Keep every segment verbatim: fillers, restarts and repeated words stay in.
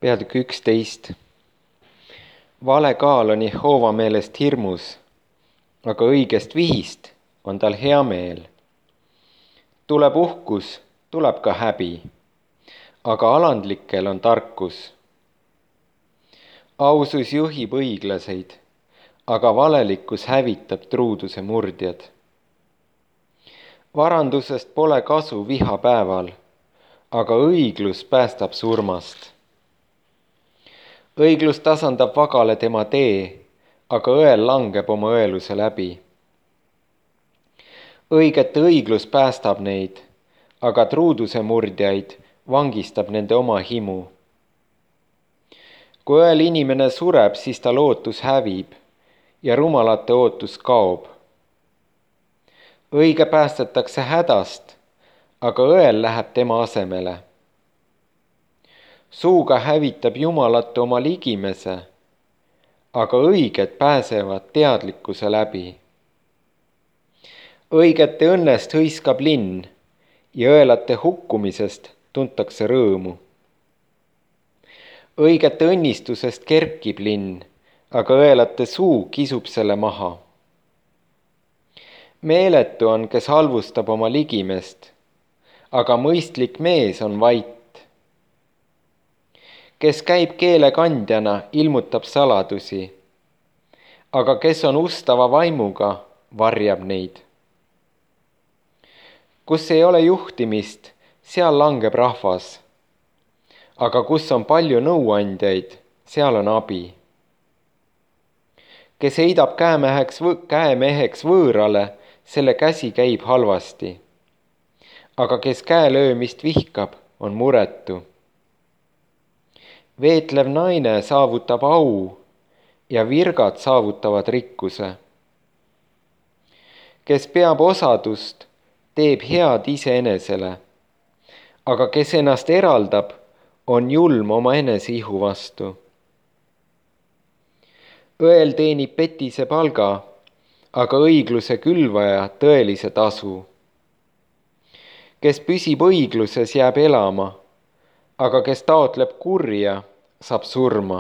Peatükk üksteist. Vale kaal on Jehova meelest hirmus, aga õigest vihist on tal hea meel. Tuleb uhkus, tuleb ka häbi, aga alandlikel on tarkus. Ausus juhib õiglaseid, aga valelikkus hävitab truuduse murdjad. Varandusest pole kasu vihapäeval, aga õiglus päästab surmast. Õiglus tasandab vagale tema tee, aga õel langeb oma õeluse läbi. Õigete õiglus päästab neid, aga truuduse murdjaid vangistab nende oma himu. Kui õel inimene sureb, siis tal ootus hävib ja rumalate ootus kaob. Õige päästetakse hädast, aga õel läheb tema asemele. Suuga hävitab Jumalat oma ligimese, aga õiged pääsevad teadlikkuse läbi. Õigete õnnest hõiskab linn ja õelate hukkumisest tuntakse rõõmu. Õigete õnnistusest kerkib linn, aga õelate suu kisub selle maha. Meeletu on, kes halvustab oma ligimest, aga mõistlik mees on vait. Kes käib keelekandjana, ilmutab saladusi, aga kes on ustava vaimuga, varjab neid. Kus ei ole juhtimist, seal langeb rahvas, aga kus on palju nõuandjaid, seal on abi. Kes heidab käemeheks, käemeheks võõrale, selle käsi käib halvasti, aga kes käelöömist vihkab, on muretu. Veetlev naine saavutab au ja virgad saavutavad rikkuse. Kes peab osadust, teeb head iseenesele, aga kes ennast eraldab, on julm oma enese ihu vastu. Õel teenib petise palga, aga õigluse külvaja tõelise tasu. Kes püsib õigluses, jääb elama, aga kes taotleb kurja, saab surma.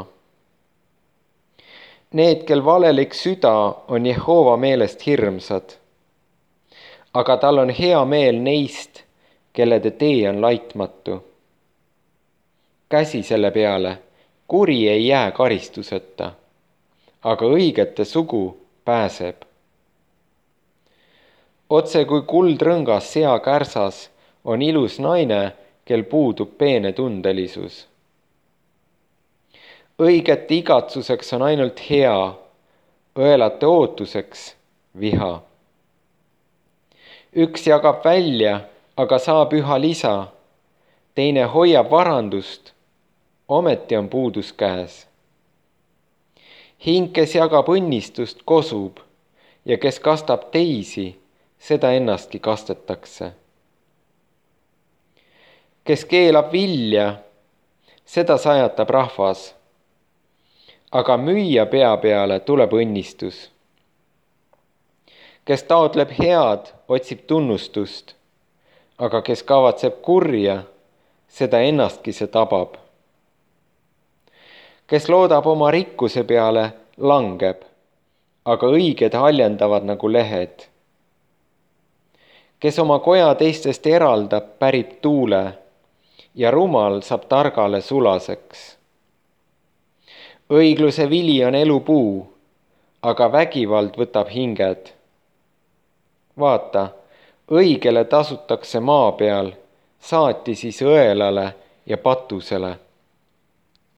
Need, kel valelik süda, on Jehova meelest hirmsad, aga tal on hea meel neist, kellede tee on laitmatu. Käsi selle peale, kuri ei jää karistuseta, aga õigete sugu pääseb. Otse kui kuldrõngas seakärsas on ilus naine, kel puudub peene tundelisus. Õigete igatsuseks on ainult hea, õelate ootuseks viha. Üks jagab välja, aga saab üha lisa, teine hoiab varandust, ometi on puudus käes. Hing, kes jagab õnnistust, kosub ja kes kastab teisi, seda ennastki kastetakse. Kes keelab vilja, seda sajatab rahvas, aga müüja pea peale tuleb õnnistus. Kes taotleb head, otsib tunnustust, aga kes kavatseb kurja, seda ennastki see tabab. Kes loodab oma rikkuse peale, langeb, aga õiged haljendavad nagu lehed. Kes oma koja teistest eraldab, pärib tuule, ja rumal saab targale sulaseks. Õigluse vili on elupuu, aga vägivald võtab hinged. Vaata, õigele tasutakse maa peal, saati siis õelale ja patusele.